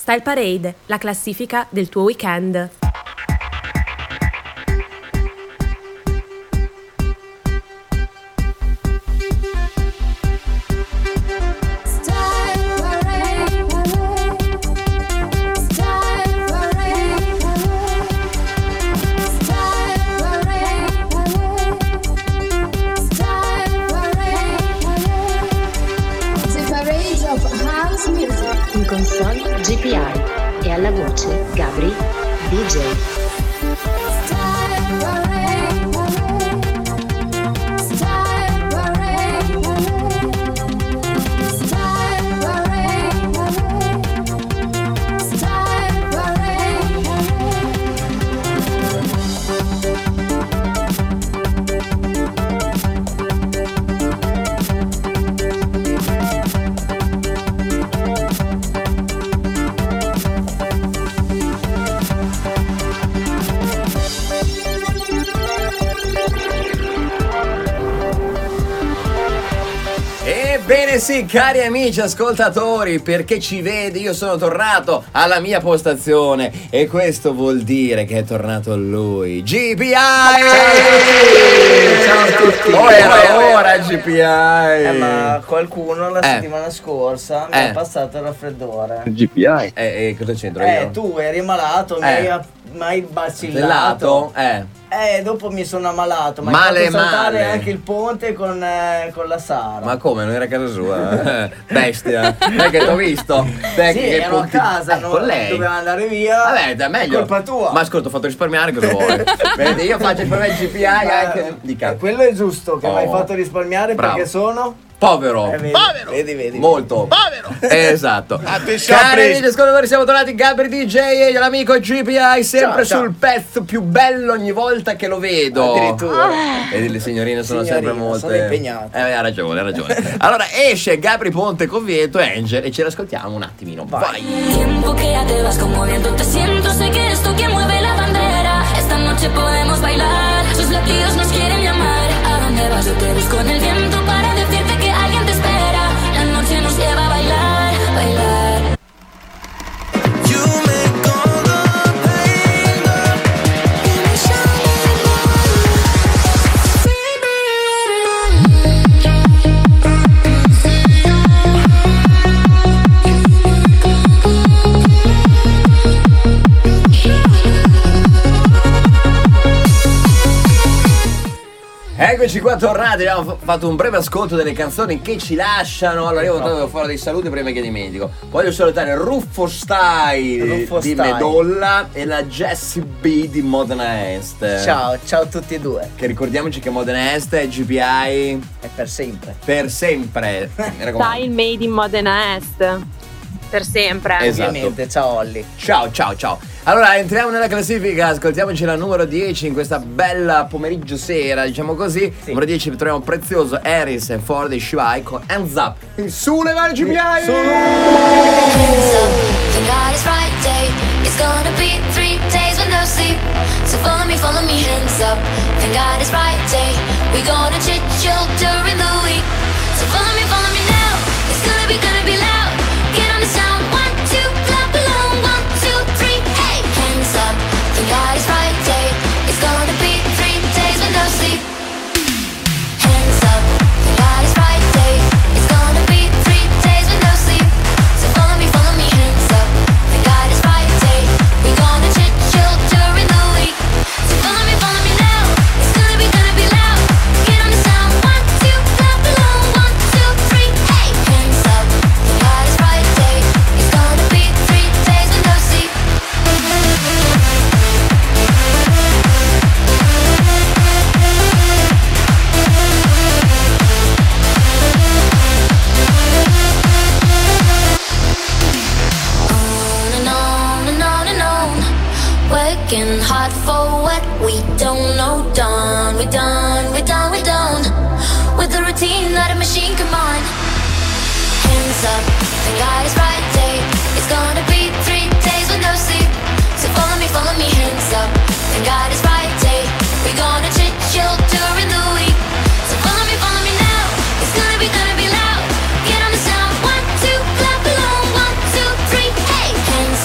Style Parade, la classifica del tuo weekend. In console GPI e alla voce Gabri DJ. Ebbene sì, cari amici ascoltatori, perché ci vedi, io sono tornato alla mia postazione e questo vuol dire che è tornato lui, GPI! Ciao a tutti! Era ora GPI! Ma qualcuno la settimana scorsa mi ha passato il raffreddore. GPI? Cosa c'entro io? Tu eri malato, mi hai bacillato. Dopo mi sono ammalato, ma hai fatto saltare anche il ponte con la Sara. Ma come? Non era a casa sua? Bestia! Non è che t'ho visto? Ero a casa, con lei. Doveva andare via. Vabbè, è meglio. Colpa tua. Ma ascolta, ho fatto risparmiare, cosa vuoi? Vedi, io faccio risparmiare il GPI anche. Dica. Quello è giusto, che mi hai fatto risparmiare. Bravo. Perché sono povero. Vedi. Molto povero. Esatto. Cari amici ascoltatori, siamo tornati, Gabri DJ e l'amico GPI, sempre sul pezzo più bello ogni volta che lo vedo. Addirittura. E le signorine sono sempre molte. Sono impegnate. Ha ragione. Allora esce Gabri Ponte Covieto e Angel e ce l'ascoltiamo un attimino. Vai. Tiempo que ya te vas conmoviendo, te siento, sé que eres tú quien mueve la bandera. Esta noche podemos bailar, sus latidos nos quieren llamar. ¿A dónde vas? Yo te busco en el viento para decirte que alguien te espera. La noche nos lleva a bailar, bailar. Eccoci qua tornati, abbiamo fatto un breve ascolto delle canzoni che ci lasciano. Allora io devo fare dei saluti prima che dimentico. Voglio salutare Ruffo Style di Medolla e la Jessie B di Modena Est. Ciao a tutti e due. Che ricordiamo che Modena Est è GPI è per sempre. Per sempre. Style made in Modena Est. Per sempre. Esatto. Ovviamente, ciao Olli. Ciao. Allora entriamo nella classifica, ascoltiamoci la numero 10 in questa bella pomeriggio sera, diciamo così. Numero 10 troviamo prezioso Eris e For the Shy con Hands Up. Su le mani GPI! Hands up, thank God it's Friday. It's gonna be 3 days with no sleep. So follow me, hands up. Thank God it's Friday. We gonna chill during the week. So follow me now. It's gonna be loud. Get on the sound, 1, 2, clap along, 1, 2, 3, hey! Hands up, thank God it's Friday. It's gonna be 3 days with no sleep. Hands up, thank God it's Friday. It's gonna be 3 days with no sleep. So follow me, hands up. Thank God it's Friday. We gonna chill during the week. So follow me now. It's gonna be loud. Get on the sound, 1, 2, clap along, 1, 2, 3, hey! Hands up, thank God it's Friday. It's gonna be 3 days with no sleep. Working hard for what we don't know. We're done. With the routine that a machine can mind. Hands up, thank God it's Friday. It's gonna be 3 days with no sleep. So follow me, hands up. Thank God it's Friday. We're gonna chill during the week. So follow me now. It's gonna be loud. Get on the sound, 1, 2, clap along, 1, 2, 3, hey! Hands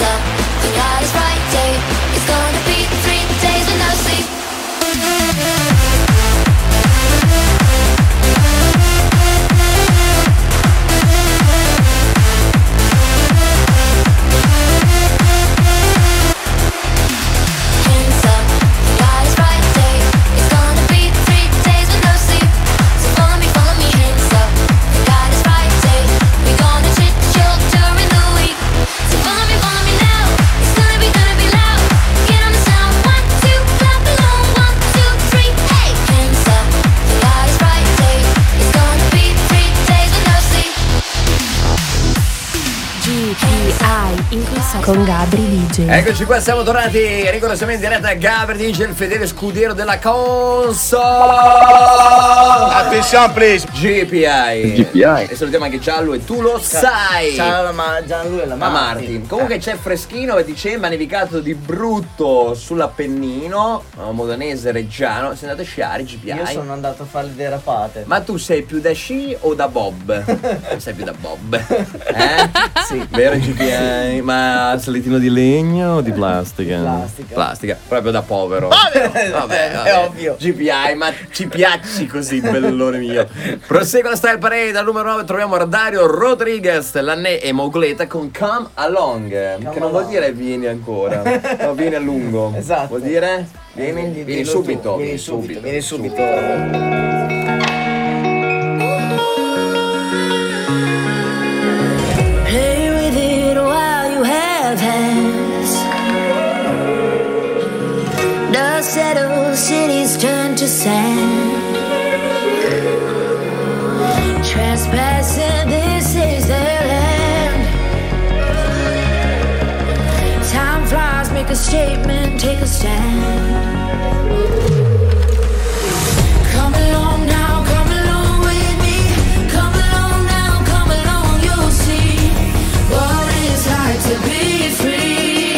con Gabri DJ. Eccoci qua, siamo tornati rigorosamente in diretta a Gabri DJ, il fedele scudiero della console. Attenzione please. GPI. E salutiamo anche Giallo e tu lo sai. Ciao Gianlu e la Marti. Comunque c'è freschino a dicembre, ha nevicato di brutto sull'Appennino, Modenese Reggiano. Sei andato a sciare, GPI? Io sono andato a fare le derapate. Ma tu sei più da sci o da bob? Sei più da bob. Sì. Vero GPI? Ma salettino di legno o di plastica? Plastica. Proprio da povero. Vabbè. È ovvio. GPI, ma ci piaci così, bellone mio. Prosegue la Style Parade, al numero 9 troviamo Dario Rodriguez, Lanné e Mogleta con Come Along. Che non vuol dire vieni ancora, no, vieni a lungo. Esatto. Vuol dire vieni subito. Vieni subito. Play with it while you have hands. Dust settles, cities turn to sand. Trespassing, this is their land. Time flies, make a statement, take a stand. Come along now, come along with me. Come along now, come along, you'll see what it's like to be free.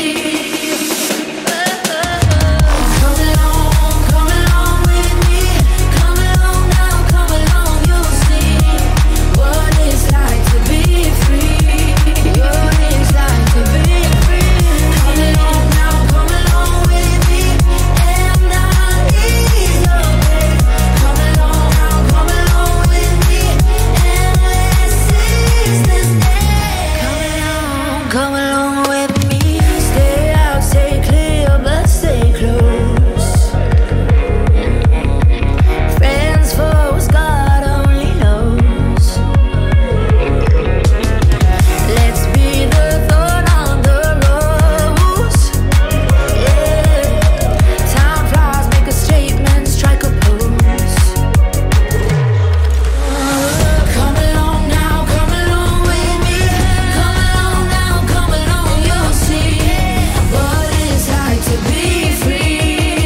Come along with me. Come along now, come along, you'll see what it's like to be free. What it's like to be free. Come along now, come along with me, and I'll ease your pain. Come along now, come along with me, and let's seize this day. Come along with me. Stay out, stay clear, but stay close. Friends, foes, God only knows. Let's be the thorn on the rose. Yeah. Time flies, make a statement, strike a pose. Come along now, come along with me. Come along now, come along, you'll see what it's like to be free.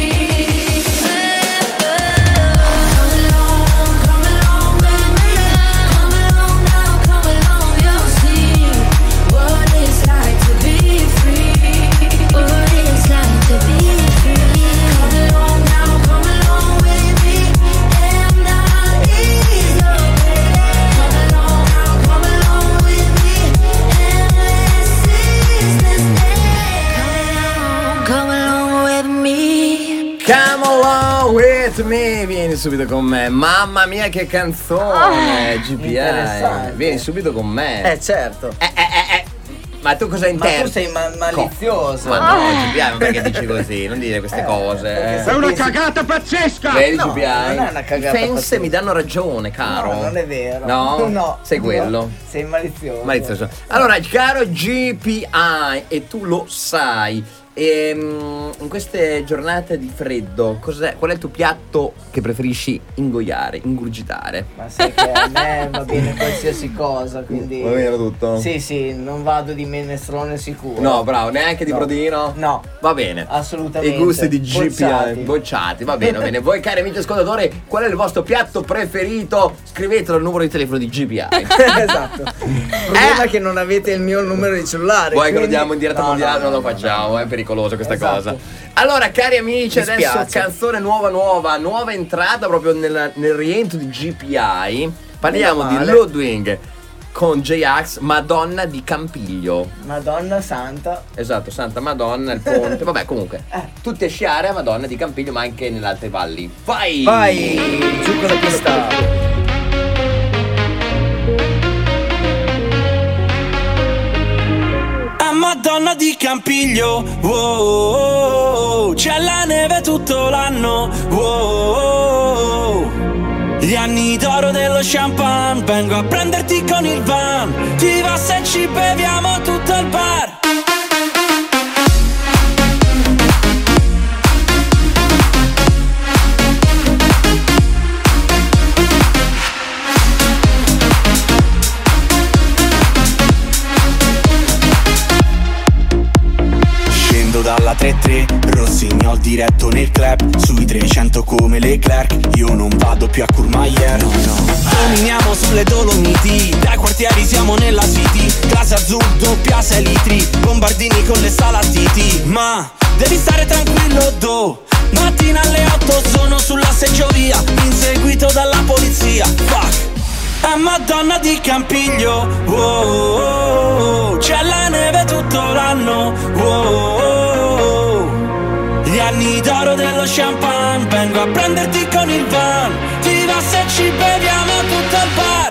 Come along with me. Come along now, come along, you'll see what it's like to be free. What it's like to be free. Come along now, come along with me, and I'll ease your pain. Come along now, come along with me, and let's seize this day. Come along with me. Come along with me, vieni subito con me. Mamma mia che canzone, GPI. interessante. Vieni subito con me. Certo. Ma tu cosa Ma intendi? tu sei malizioso. Ma no, GPI, ma perché dici così? Non dire queste cose. È una cagata pazzesca. Vedi No, GPI? non è una cagata Fence pazzesca. mi danno ragione, caro. No, non è vero. No? No. Sei quello. No, sei malizioso. Malizioso. Allora, caro GPI, e tu lo sai, in queste giornate di freddo, qual è il tuo piatto che preferisci ingoiare, ingurgitare? Ma sai che a me va bene qualsiasi cosa, quindi... Va bene tutto? Sì, non vado di minestrone sicuro. No, bravo, neanche di No. brodino? No. Va bene. Assolutamente. I gusti di GPI Bocciati. bocciati, va bene, va bene. Voi cari amici ascoltatori, qual è il vostro piatto preferito? Scrivetelo al numero di telefono di GPI. Esatto. Il problema è che non avete il mio numero di cellulare. Vuoi che lo quindi- diamo in diretta No, mondiale? no, Non lo no, facciamo, no. è pericoloso questa Esatto. cosa. Allora, cari amici, Mi adesso spiace. canzone nuova entrata proprio nel rientro di GPI. Parliamo Meno di male. Ludwig con J-Ax, Madonna di Campiglio. Madonna santa. Esatto, Santa Madonna, il ponte. Vabbè, comunque, tutti a sciare a Madonna di Campiglio, ma anche nelle altre valli. Vai! Vai, giù con la pista. A Madonna di Campiglio, wow, c'è la neve tutto l'anno, wow. Gli anni d'oro dello champagne, vengo a prenderti con il van. Ti va se ci beviamo tutto il bar. dalla 3-3, Rossignol diretto nel club, sui 300 come Leclerc, io non vado più a Courmayeur, no. Dominiamo sulle Dolomiti, dai quartieri siamo nella city, classe azzurra doppia 6 litri, bombardini con le salatiti, ma devi stare tranquillo mattina alle 8 sono sulla seggiovia, inseguito dalla polizia, fuck. Madonna di Campiglio, wow, c'è la neve tutto l'anno, wow, gli anni d'oro dello champagne, vengo a prenderti con il van, ti va se ci beviamo tutto al bar.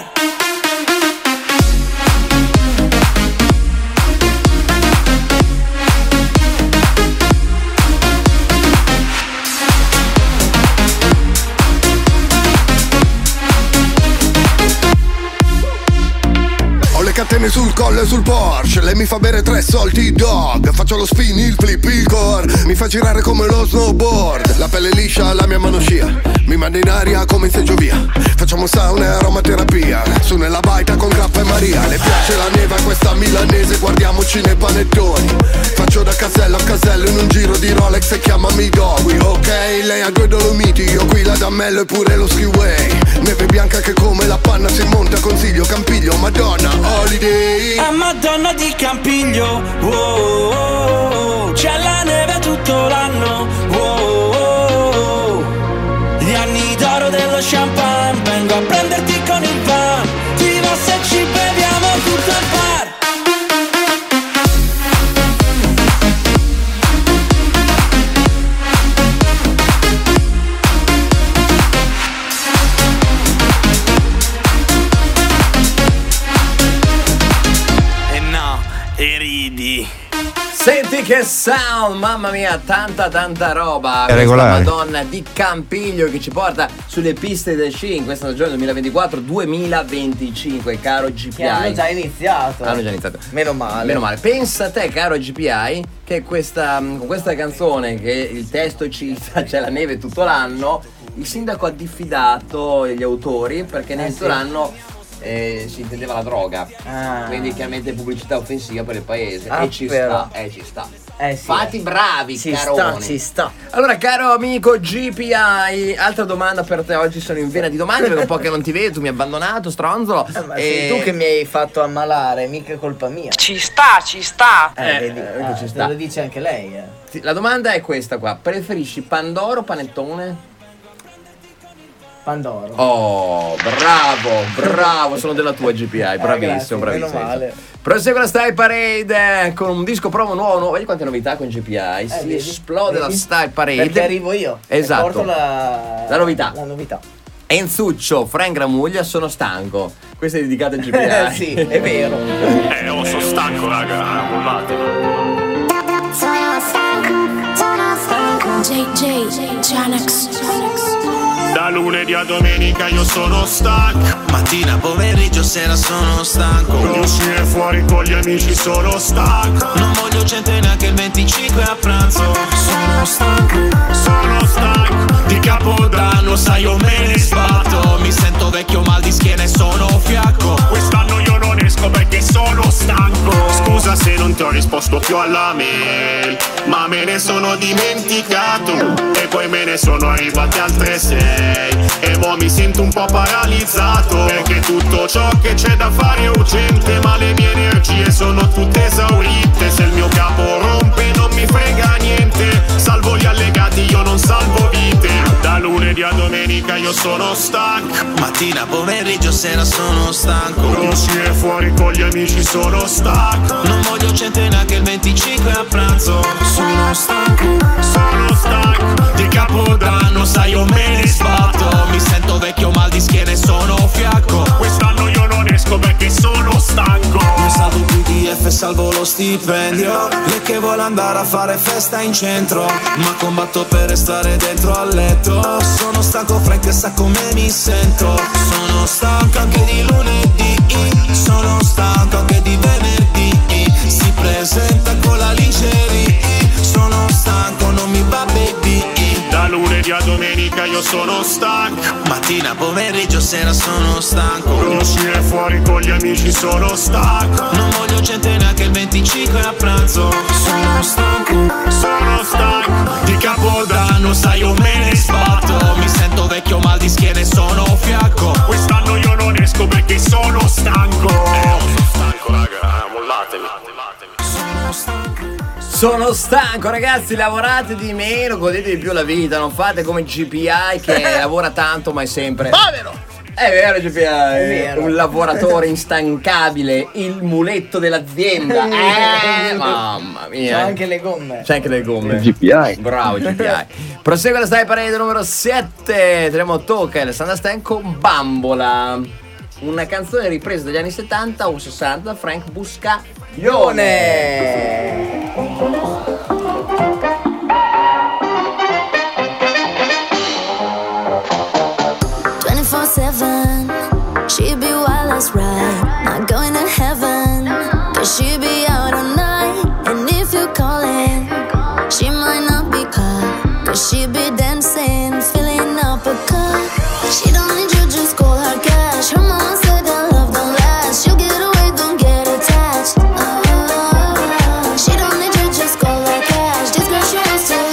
Catene sul collo e sul Porsche, lei mi fa bere 3 salty dog, faccio lo spin, il flip, il core, mi fa girare come lo snowboard, la pelle liscia, la mia mano scia, mi manda in aria come in seggiovia, facciamo sauna e aromaterapia, su nella baita con Grappa e Maria, le piace la neve a questa milanese, guardiamoci nei panettoni, faccio da casello a casello in un giro di Rolex e chiamami Doggy, ok, lei ha 2 Dolomiti, io qui la Dammello e pure lo skiway, neve bianca che come la panna si monta, consiglio Campiglio, Madonna, holiday. Madonna di Campiglio, wow, c'è la neve tutto l'anno, wow, gli anni d'oro dello champagne, vengo a prenderti con il van, ti va se ci beviamo tutto al bar. Senti che sound, mamma mia, tanta roba. È regolare. Questa Madonna di Campiglio che ci porta sulle piste del sci in questa stagione 2024-2025, caro GPI. Che hanno già iniziato. Meno male. Pensa a te, caro GPI, che con questa canzone che il testo cita, c'è la neve tutto l'anno, il sindaco ha diffidato gli autori perché nel tutto l'anno si intendeva la droga, quindi chiaramente pubblicità offensiva per il paese, e ci sta. Fatti bravi, caroni. Ci sta. Allora, caro amico GPI, altra domanda per te. Oggi sono in vena di domande perché un po' che non ti vedo, tu mi hai abbandonato, stronzolo. Ma sei tu che mi hai fatto ammalare, mica colpa mia. Ci sta. ci Ci sta. sta. Lo dice anche lei. La domanda è questa qua: preferisci Pandoro o panettone? Pandoro. Oh, bravo, sono della tua GPI, bravissimo, bravissimo. Meno male. Prosegue la Style Parade con un disco promo nuovo. Vedi quante novità con GPI. Si esplode la Style Parade. Perché arrivo io. Esatto. Porto la novità. Enzuccio, Frank Gramuglia, sono stanco. Questo è dedicato a GPI. Sì, è vero. Sono stanco, raga. JJ Janex. Da lunedì a domenica io sono stanco. Mattina, pomeriggio, sera sono stanco. Voglio uscire fuori con gli amici, sono stanco. Non voglio gente neanche il 25 a pranzo. Sono stanco. Di Capodanno, sai, io me ne sbatto. Mi sento vecchio, mal di schiena e sono fiacco. Quest'anno io non esco perché sono stanco. Scusa se non ti ho risposto più alla mail, ma me ne sono dimenticato. E poi me ne sono arrivate altre 6. E mo mi sento un po' paralizzato, perché tutto ciò che c'è da fare è urgente, ma le mie energie sono tutte esaurite. Se il mio capo rompe non mi frega niente, salvo gli allegati, io non salvo vite. Da lunedì a domenica io sono stanco. Mattina, pomeriggio, sera sono stanco. Voglio uscire fuori con gli amici, sono stanco. Non voglio gente neanche il 25 a pranzo. Sono stanco. Di Capodanno, sai, io me ne sbatto. Mi sento vecchio, mal di schiena e sono fiacco. Quest'anno io non esco perché sono stanco. Io salvo il PDF e salvo lo stipendio. Lei che vuole andare a fare festa in centro, ma combatto per restare dentro al letto. Sono stanco, Frank, e sa come mi sento. Sono stanco anche di lunedì, sono stanco anche di venerdì. Si presenta con la lingerie. Sono stanco, non mi va baby. Da lunedì a domenica io sono stanco. Mattina, pomeriggio, sera sono stanco. Voglio uscire fuori con gli amici, sono stanco. Non voglio gente neanche il 25 a pranzo. Sono stanco. Sono stanco ragazzi, lavorate di meno, godete di più la vita, non fate come GPI che lavora tanto ma è sempre povero. È vero GPI, è vero. Un lavoratore instancabile, il muletto dell'azienda. Mamma mia. C'è anche le gomme. GPI. Bravo GPI. Prosegue la Stai Parade numero 7. Teniamo Tocca e Alessandra Stan con Bambola. Una canzone ripresa dagli anni 70 o 60 da Frank Buscaglione. 24/7, she'd be wild as right, not going to heaven, cause she'd be out all night, and if you call it, she might not be caught, cause she'd be dancing, filling up a cup, she don't need you, just call her cash, her mama said that love don't last, she'll get away, don't get attached, she don't need you, just call her cash, this girl she wants to,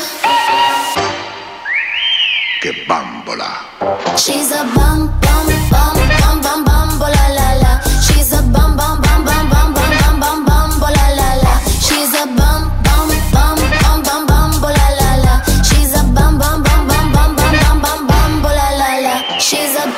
che bambola. she's a bum bum bum bum bum bambola la la. She's a bum bum bum bum bum bum bum bum bambola la la. She's a bum bum bum bum bum bambola la la. She's a bum bum bum bum bum bum bum bum bambola la la. She's a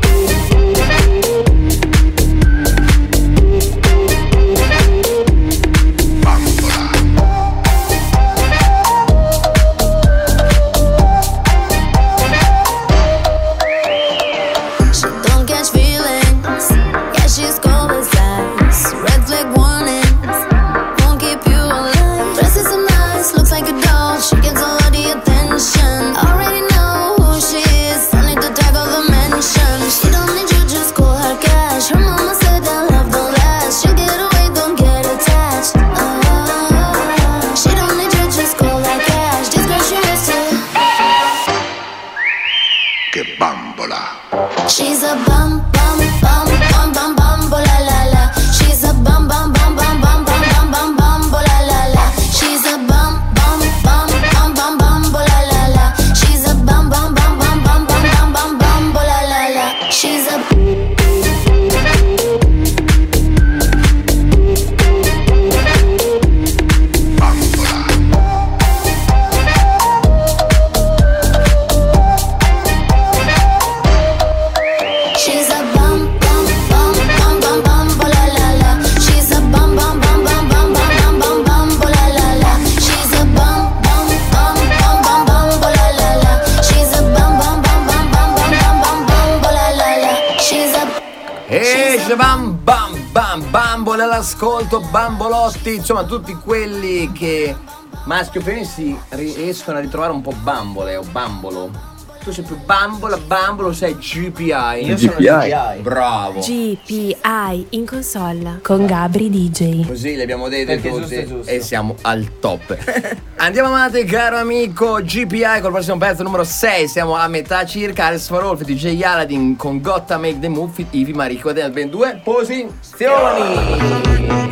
she's a bum bum bum bum bum bambola la la. She's a bum bum bum bum bum bum bum bum bambola la la. She's a bum bum bum bum bum bambola la la. She's a bum bum bum bum bum bum bum bum bambola la la. She's a Bam bam bam bambole all'ascolto, bambolotti, insomma tutti quelli che maschio e femmina si riescono a ritrovare un po' bambole o bambolo. Tu sei più bambolo, sei GPI. Io sono GPI. Bravo. GPI in console con Gabri DJ. Così le abbiamo detto tutti giusto. e siamo al top. Andiamo avanti caro amico GPI col prossimo pezzo numero 6. Siamo a metà circa. Alex Farolfi, DJ Aladdin con Gotta Make the Move, Ivi Marico del ben 2 posizioni.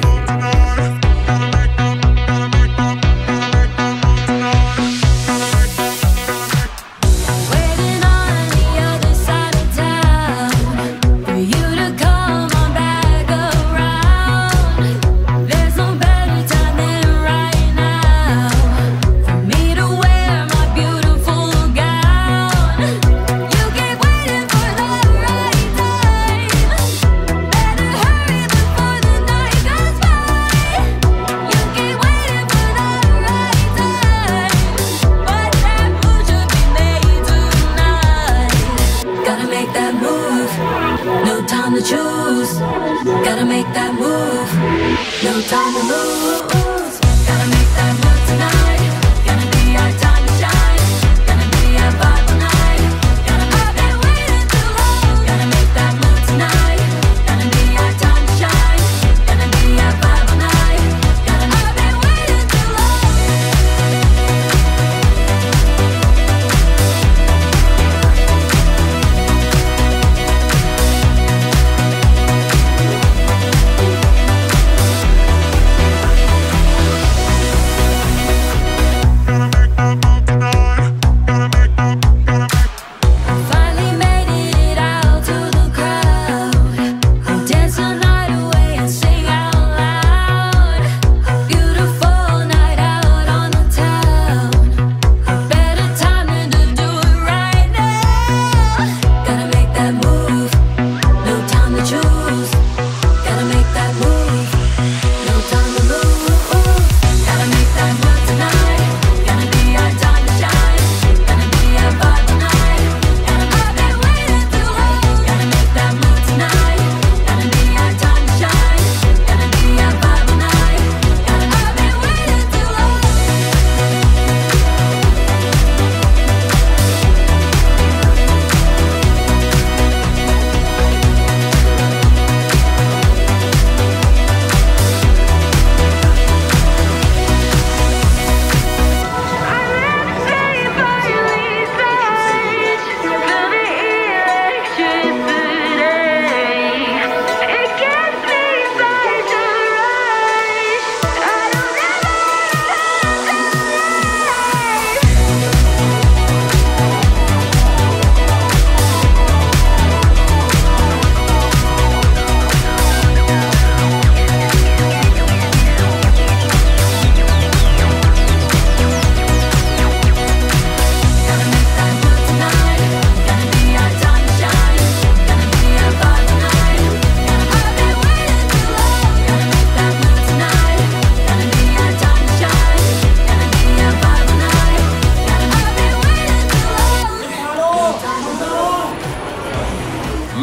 better hurry before the night goes by.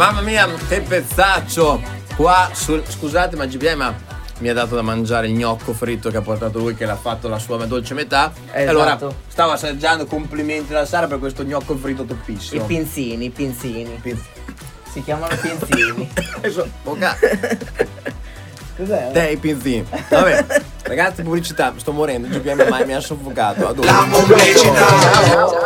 Mamma mia, che pezzaccio qua scusate, ma GPI mi ha dato da mangiare il gnocco fritto che ha portato lui, che l'ha fatto la sua dolce metà. Esatto. E allora stavo assaggiando, complimenti alla Sara per questo gnocco fritto toppissimo. I pinzini. Si chiamano pinzini. Cos'è? Dei pinzini. Vabbè, ragazzi, pubblicità, sto morendo, GPI mi ha soffocato. La pubblicità.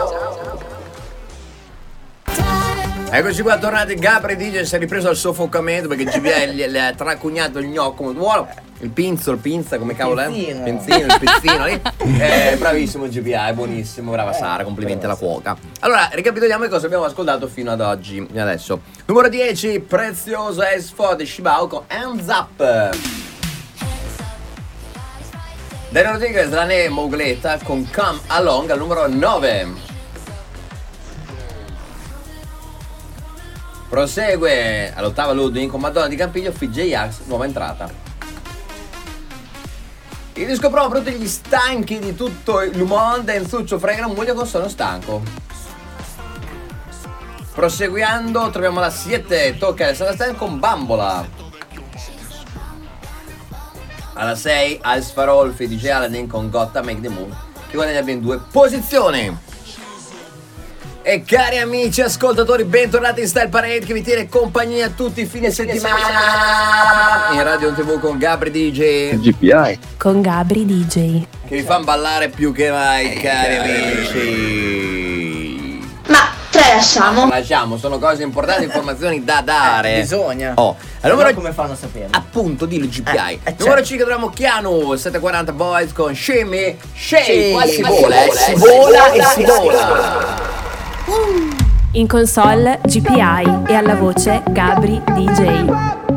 Eccoci qua, tornati. Gabri DJ si è ripreso al soffocamento perché GPI le ha tracugnato il gnocco molto buono. Il pinza, come cavolo è? Il pizzino lì. Bravissimo GPI, buonissimo, brava Sara, complimenti alla cuoca. Allora, ricapitoliamo le cose che abbiamo ascoltato fino ad oggi, adesso. Numero 10, Prezioso S4 di Shibao con Hands Up. Daniel Rodriguez, Lane Mogleta con Come Along al numero 9. Prosegue all'ottava Ludwig con Madonna di Campiglio, FJ Axe, nuova entrata. Il disco promo per tutti gli stanchi di tutto il mondo, Enzuccio frega moglie con Sono stanco. Proseguendo troviamo la 7, tocca Alessandra Stan con Bambola. Alla 6, Als Farolfi, DJ Aladdin con Gotta Make the Move, che guadagna ben 2 posizioni. E cari amici ascoltatori, bentornati in Style Parade che vi tiene compagnia tutti i fine settimana in radio TV con Gabri DJ GPI con Gabri DJ che vi fanno ballare più che mai, cari amici. Ma lasciamo, sono cose importanti, informazioni da dare. Bisogna. Allora come fanno a sapere? Appunto, dillo GPI. Numero 5 troviamo Chiano 740 Boys con Shimmy Shake. Qua si vola e si vola. In console GPI e alla voce Gabri DJ.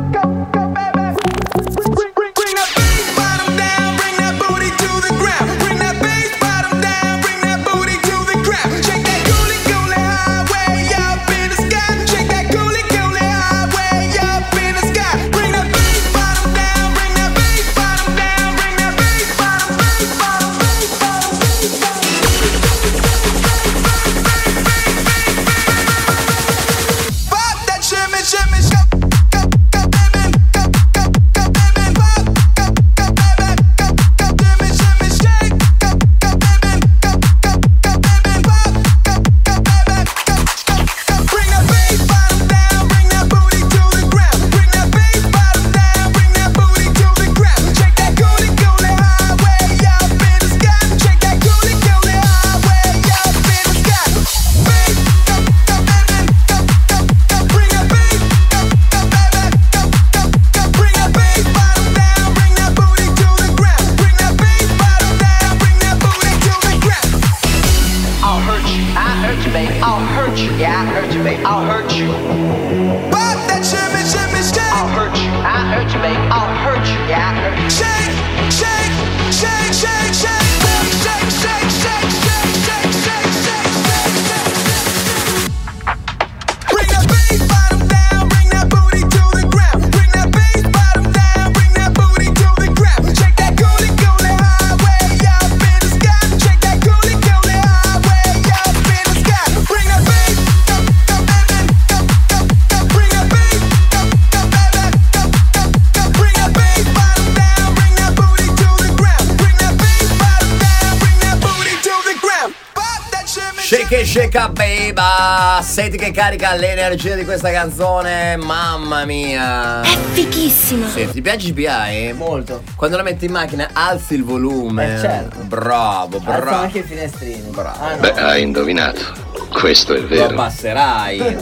Shake up baby, senti che carica l'energia di questa canzone, mamma mia. È fighissima. Sì, ti piace GPI? Molto. Quando la metti in macchina alzi il volume. Certo. Bravo. Alza anche i finestrini. Bravo. No. Beh, hai indovinato. Questo è vero. Lo abbasserai.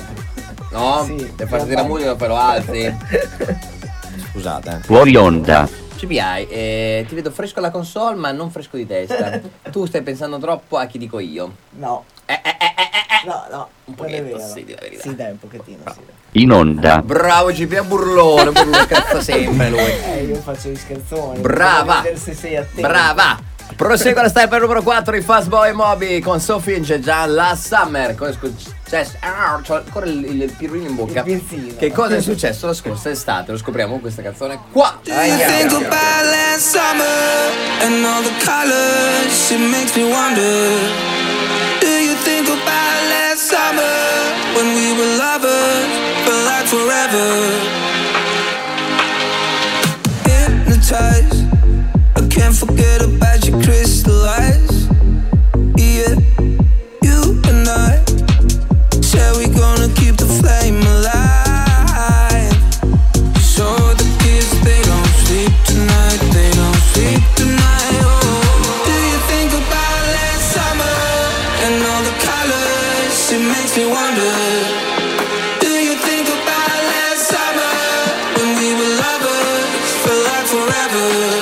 No? Sì, per farti la musica poi lo alzi. Scusate. Fuori onda. GPI, ti vedo fresco alla console ma non fresco di testa. Tu stai pensando troppo a chi dico io. No. No, un pochetto, sì, di la verità. Sì, dai, un pochettino, sì, dai. In onda. Bravo GPI burlone, cazzo sempre lui. Io faccio gli scherzoni. Brava. Se sei attento. Brava. Prosegue la style per numero 4, i Fast Boy Moby con Sophie e Jejan, la Summer. Cosa è successo? C'ho ancora il pirulino in bocca. Che cosa è successo la scorsa estate? Lo scopriamo con questa canzone qua. Do you think about last summer when we were lovers? felt like forever. Hypnotized, I can't forget about your crystal eyes. Yeah, you and I said we're gonna keep the flame alive. So the kids, they don't sleep tonight, they don't sleep tonight. Oh, do you think about last summer and all the colors? It makes me wonder. Do you think about last summer when we were lovers, felt like forever?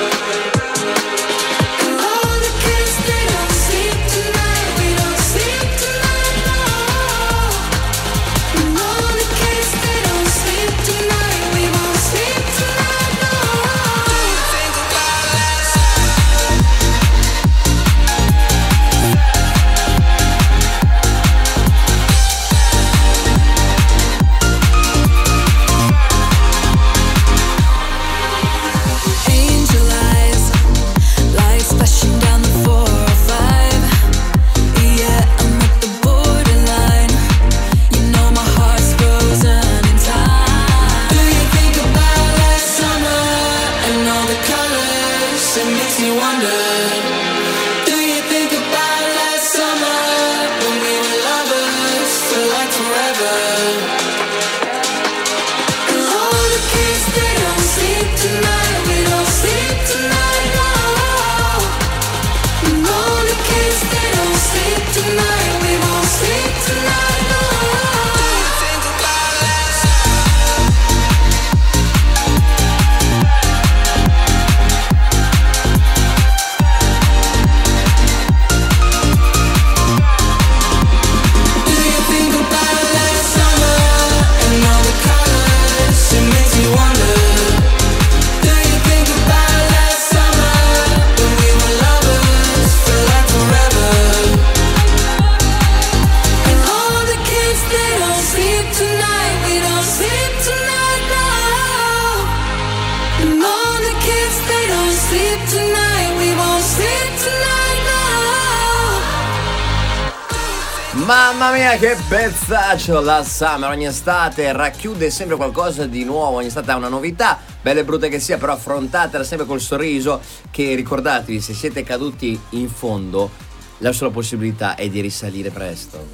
Mamma mia, che pezzaccio! La Summer ogni estate racchiude sempre qualcosa di nuovo, ogni estate ha una novità, bella e brutta che sia, però affrontatela sempre col sorriso, che ricordatevi, se siete caduti in fondo, la sola possibilità è di risalire presto.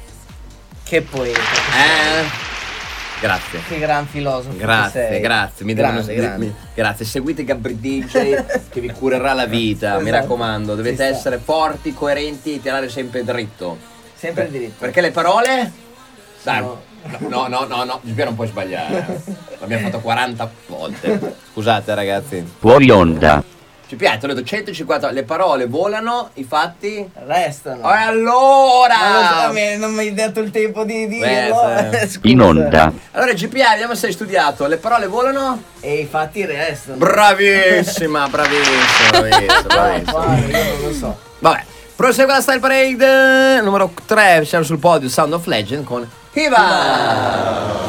Che poeta. Grazie. Che gran filosofo. Grazie. Grazie. Seguite Gabri DJ che vi curerà la vita, esatto. Mi raccomando, dovete essere forti, coerenti e tirare sempre dritto. Sempre diritto. Perché le parole? Dai, no, non puoi sbagliare. L'abbiamo fatto 40 volte. Scusate ragazzi. Fuori onda. Ci piace, ho detto 150. Le parole volano, i fatti restano. E allora non mi hai dato il tempo di dirlo. In onda. Allora GPI, vediamo se hai studiato. Le parole volano e i fatti restano. Bravissima. Guarda, io non lo so. Vabbè. Prosegue la Style Parade numero 3, siamo sul podio Sound of Legend con Hiva.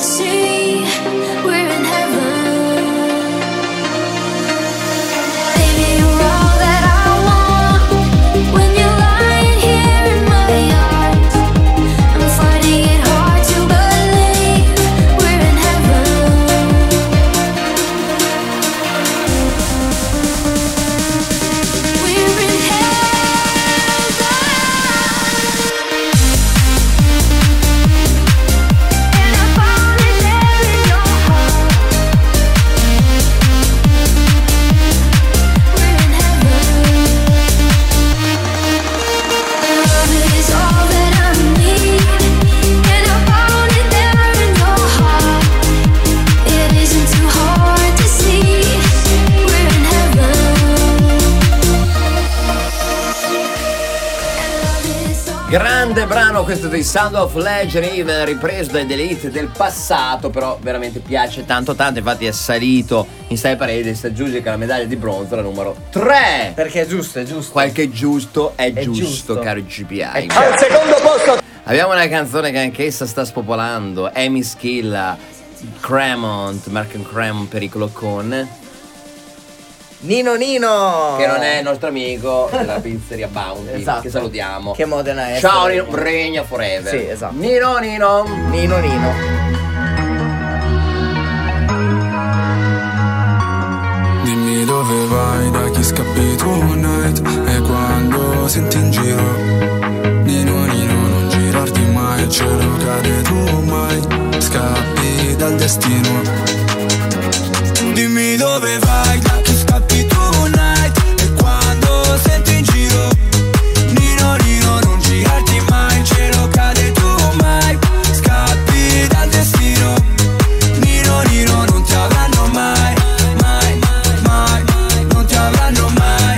Baby, brano, questo dei Sound of Legend, ripreso dai Delete del passato, però veramente piace tanto, infatti è salito in Style Paradise, aggiunge la medaglia di bronzo, la numero 3. Perché è giusto. Qualche giusto è giusto, caro GPI. Al secondo posto abbiamo una canzone che anch'essa sta spopolando, Amy Schilla, Cremont, Mark Cremont, Pericolo con Nino, che non è il nostro amico della pizzeria Bounty, esatto. Che salutiamo. Che Modena è. Ciao Nino, regna forever. Sì, esatto. Nino. Dimmi dove vai, da chi scappi tonight. E quando senti in giro Nino, non girarti mai, il cielo cade, tu mai scappi dal destino. Dimmi dove vai, da chi scappi tonight. E quando senti in giro Nino, non girarti mai, il cielo cade, tu mai scappi dal destino. Nino, non ti avranno mai, non ti avranno mai.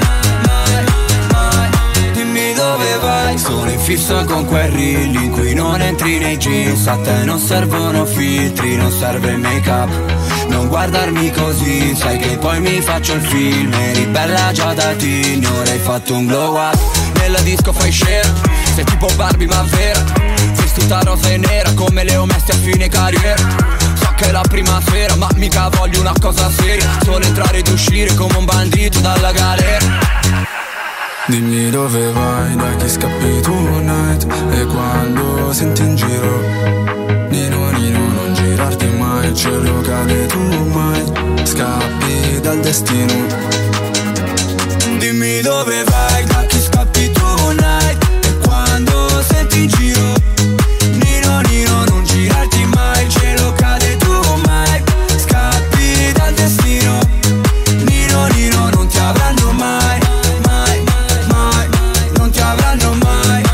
Dimmi dove vai. Sono in fissa con quel reel in cui non entri nei jeans. A te non servono filtri, non serve make up. Non guardarmi così, sai che poi mi faccio il film. Eri bella già da teen, ora hai fatto un glow up. Nella disco fai share, sei tipo Barbie ma vera. Vestita rosa e nera come le ho messe a fine carriera. So che è la prima sera ma mica voglio una cosa seria. Solo entrare ed uscire come un bandito dalla galera. Dimmi dove vai, da chi scappi tonight. E quando senti in giro Nino, non girarti mai, il cielo cade, tu mai scappi dal destino. Dimmi dove vai, da chi scappi tonight. E quando senti in giro Nino, non girarti mai, il cielo cade, tu mai scappi dal destino. Nino, non ti avranno mai, non ti avranno mai.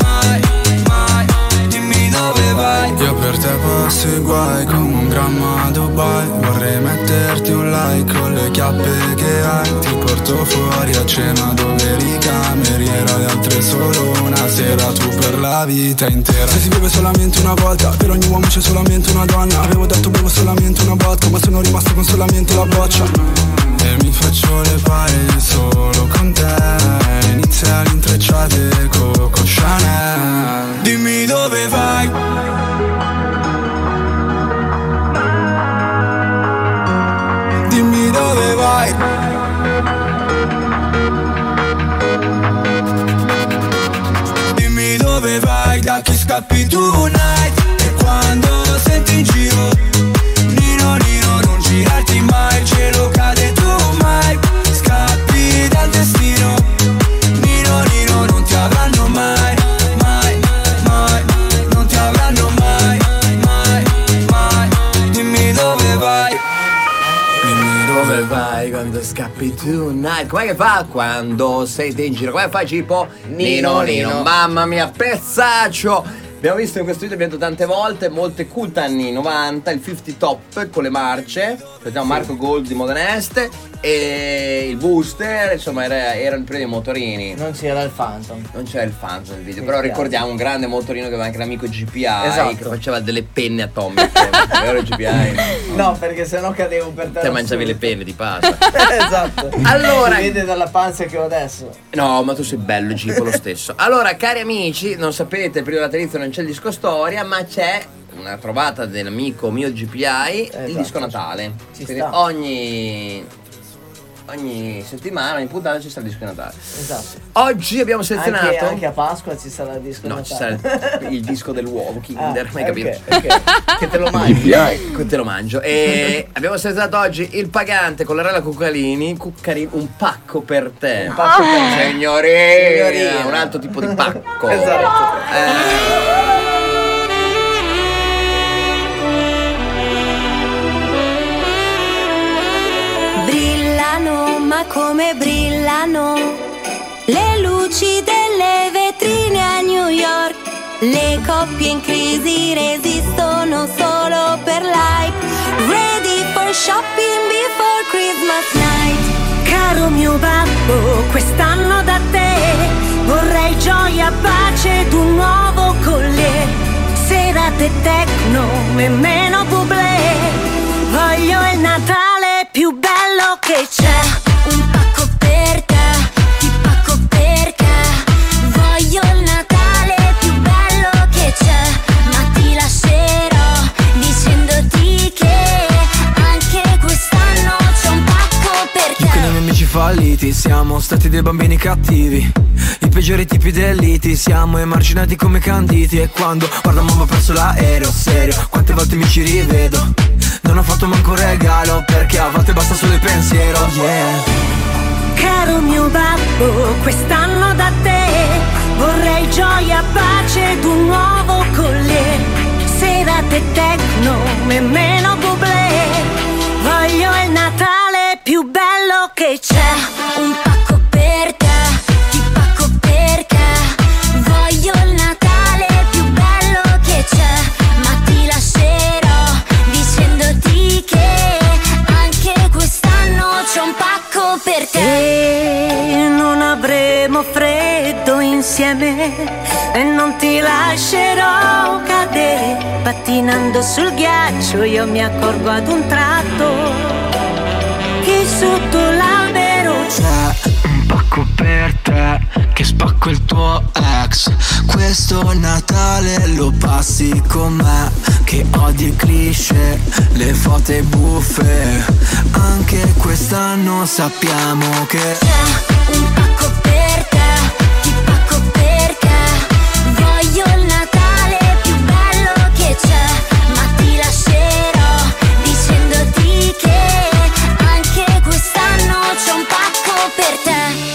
Dimmi dove vai. Io per te passo i guai come un gramma a Dubai. Vorrei metterti un like con le chiappe che hai. Ti porto fuori a cena dove eri cameriera, le altre solo una sera, tu per la vita intera. Se si vive solamente una volta, per ogni uomo c'è solamente una donna. Avevo detto bevo solamente una vodka, ma sono rimasto con solamente la boccia. E mi faccio le pari solo con te. Inizia l'intrecciate Coco Chanel. Dimmi dove vai. Dimmi dove vai. Dimmi dove vai, da chi scappi tonight. E quando senti in giro Nino, non girarti mai, il cielo cade, tu mai scappi dal destino. Nino, non ti avranno mai, non ti avranno mai. Dimmi dove vai. Dimmi dove vai quando scappi tonight. Com'è che fa quando sei in giro? Come fai Cipo? Nino. Mamma mia, pezzaccio. Abbiamo visto in questo video, abbiamo detto tante volte, molte cult anni 90, il 50 Top con le marce, vediamo Marco Gold di Modena Est e il Booster, insomma erano i primi motorini. Non c'era il Phantom. Non c'era il Phantom nel video, però ricordiamo un grande motorino che aveva anche l'amico GPI, esatto, che faceva delle penne atomiche. Vero GPI? No, perché sennò cadevo per terra. Te mangiavi le penne di pasta. Esatto. Allora, si vede dalla panza che ho adesso. No, ma tu sei bello Gipo lo stesso. Allora, cari amici, non sapete, prima della natalizio non c'è il disco storia, ma c'è una trovata dell'amico mio GPI, esatto, il disco Natale. Quindi ogni settimana, ogni puntata ci sarà il disco Natale. Esatto. Oggi abbiamo selezionato anche a Pasqua ci sarà il disco Natale. No, ci sarà il disco dell'uovo Kinder, mai capito? Okay. Che te lo mangi. Che te lo mangio. E abbiamo selezionato oggi il pagante con la Rella Cuccarini, un pacco per te. Un pacco per te. Signorina, un altro tipo di pacco. Esatto. Brillano, ma come brillano le luci delle vetrine a New York. Le coppie in crisi resistono solo per like. Ready for shopping before Christmas night. Caro mio babbo, quest'anno da te Vorrei gioia, pace ed un nuovo collier, serate techno e meno bublé. Voglio il Natale più bello che c'è, un pacco per te, ti pacco perché voglio il Natale più bello che c'è, ma ti lascerò dicendoti che anche quest'anno c'è un pacco per te. Io con i miei amici falliti siamo stati dei bambini cattivi, i peggiori tipi dei liti, siamo emarginati come canditi. E quando guardo mamma ho perso l'aereo, serio, quante volte mi ci rivedo. Non ho fatto manco un regalo perché a volte basta solo il pensiero, yeah. Caro mio babbo, quest'anno da te vorrei gioia, pace ed un nuovo collier, serate techno e meno bublé. Voglio il Natale più bello che c'è, un pacco per te, ti pacco perché voglio il Natale più bello che c'è, ma ti lascerò dicendoti che anche quest'anno c'è un pacco per te. E non avremo freddo insieme e non ti lascerò cadere, pattinando sul ghiaccio io mi accorgo ad un tratto che sotto l'albero c'è un pacco per te, che spacco il tuo ex. Questo Natale lo passi con me, che odi il cliché, le foto e buffe. Anche quest'anno sappiamo che c'è un pacco per te, ti pacco perché voglio il Natale più bello che c'è, ma ti lascerò dicendoti che anche quest'anno c'è un pacco per te.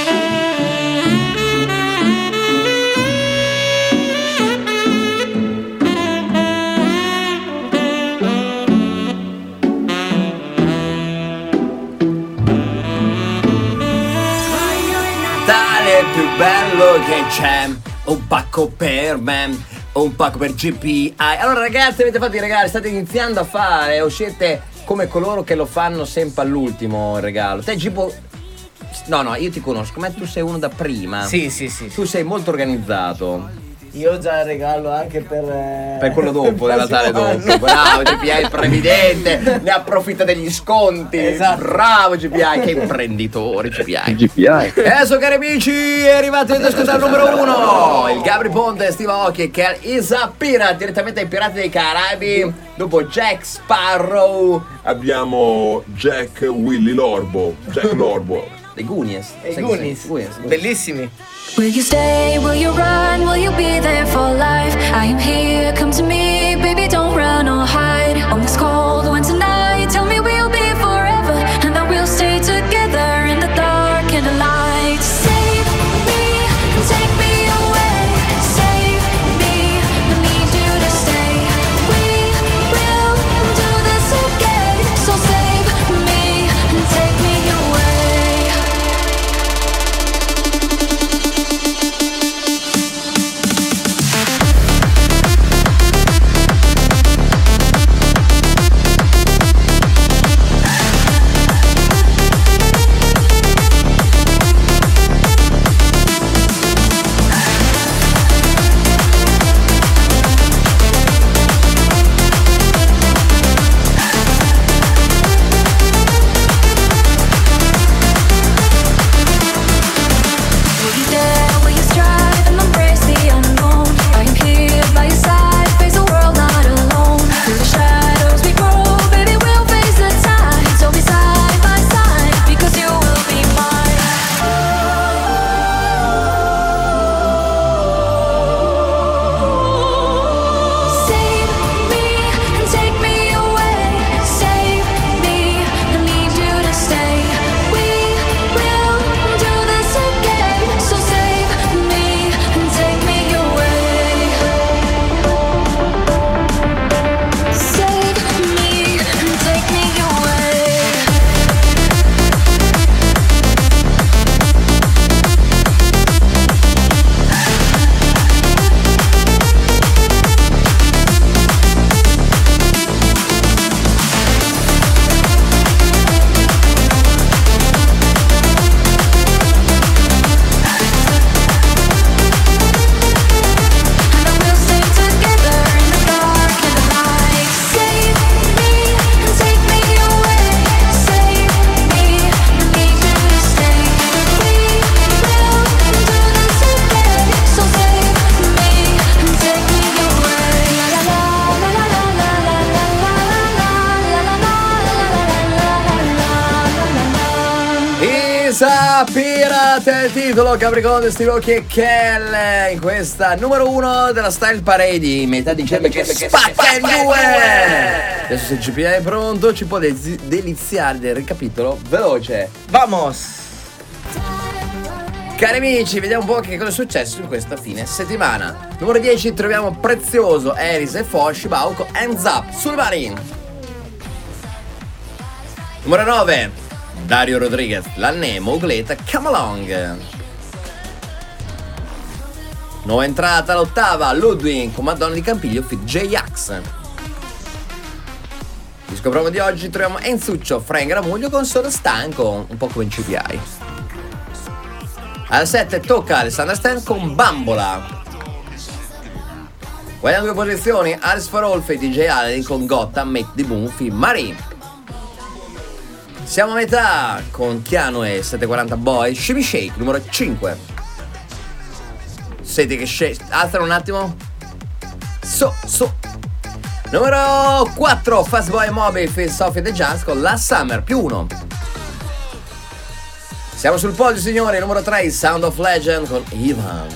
Più bello che c'è, un pacco per me, un pacco per GPI. Allora ragazzi, avete fatto i regali, state iniziando a fare o siete come coloro che lo fanno sempre all'ultimo il regalo? Te tipo, no, io ti conosco, ma tu sei uno da prima. Sì. Tu sei molto organizzato. Io ho già il regalo anche per quello dopo, del Natale dopo. Bravo GPI, il previdente, ne approfitta degli sconti. Esatto. Bravo GPI, che imprenditore GPI. GPI. E adesso cari amici, è arrivato il ascoltare numero 1, il Gabri Ponte, Steve Aoki, che è Isa Pirate, direttamente ai Pirati dei Caraibi. Dopo Jack Sparrow abbiamo Jack Lorbo. dei Goonies. Bellissimi. Will you stay, will you run, will you be there for life? I am here, come to me, baby don't run or hide. On this cold winter night, tell me we'll be forever, and that we'll stay together in the dark and the light. Save me, take me away, save me, I need you to stay. We will do this again, so save me and take me away. A Pirate è il titolo, Capricorno, Steve Aoki e Kel in questa numero 1 della Style Parade, metà dicembre che spacca in due. Adesso se GPI è pronto ci può deliziare del ricapitolo veloce. Vamos! Cari amici, vediamo un po' che cosa è successo in questa fine settimana. Numero 10 troviamo Prezioso, Eris e Foshi, Bauco, Hands Up, Sulmarin. Numero 9 Dario Rodriguez, La Nemo, Ugleta, Come Along. Nuova entrata, l'ottava, Ludwig con Madonna di Campiglio fit J-Ax. Disco promo di oggi troviamo Enzuccio, Frank Ramuglio con Sono Stanco, un po' come in CPI. Al 7 tocca Alessandra Stan con Bambola. Guardiamo 2 posizioni, Alice for All e DJ Allen con Gotta, Make the Boom, film Marie. Siamo a metà con Chiano e 740 Boy, Shimmy Shake, numero 5. Senti che shake, alzano un attimo. Numero 4, Fast Boy Mobile, Phil Sophie The Jazz con Last Summer, più 1. Siamo sul podio, signori, numero 3, Sound of Legend con Ivan.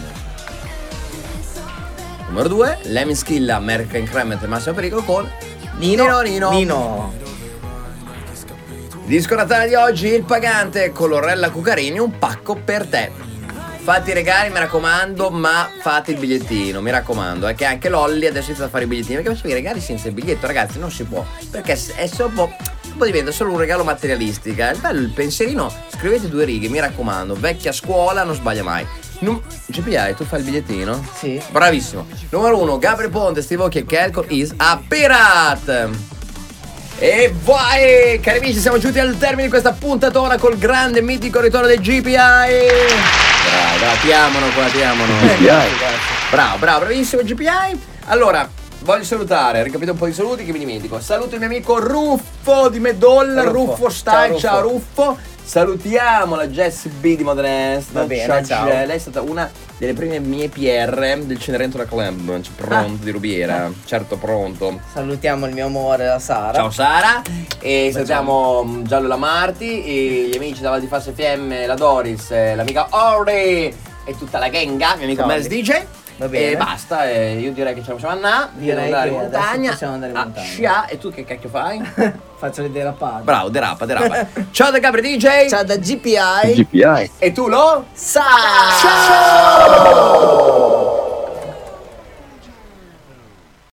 Numero 2, Lemmy Skilla, American Cremant e Massimo Pericolo con Nino. Disco Natale di oggi, Il Pagante con Lorella Cucarini, Un pacco per te. Fate i regali, mi raccomando, ma fate il bigliettino, mi raccomando, che anche Lolli adesso inizia a fare i bigliettini, perché facevi i regali senza il biglietto, ragazzi, non si può, perché è solo poi diventa solo un regalo materialistica. È bello il pensierino, scrivete 2 righe, mi raccomando, vecchia scuola, non sbaglia mai. GPI, tu fai il bigliettino? Sì. Bravissimo. Numero 1, Gabri Ponte, Steve Aoki e Kelco is a Pirate. E vai, cari amici, siamo giunti al termine di questa puntatona col grande mitico ritorno del GPI. Bravo, ti amano. Bravo, bravissimo GPI. Allora, voglio salutare, ricapito un po' di saluti che mi dimentico. Saluto il mio amico Ruffo di Medolla, Ruffo Style, ciao Ruffo. Salutiamo la Jessie B di Modena Est. Va bene, ciao. Lei è stata una delle prime mie PR del Cenerentola Club, pronto di Rubiera, certo pronto. Salutiamo il mio amore, la Sara. Ciao Sara. E salutiamo Giallo la Marti e gli amici da Val di Fassa FM, la Doris, l'amica Ori e tutta la genga, mio amico Mels DJ. Va bene. E basta, io direi che ce la possiamo andare. Direi andare che in montagna. possiamo andare in montagna. Scia, e tu che cacchio fai? Faccio le derapate. Bravo, derapa. Ciao da Gabri DJ. Ciao da GPI. GPI. E tu lo sai. Ciao.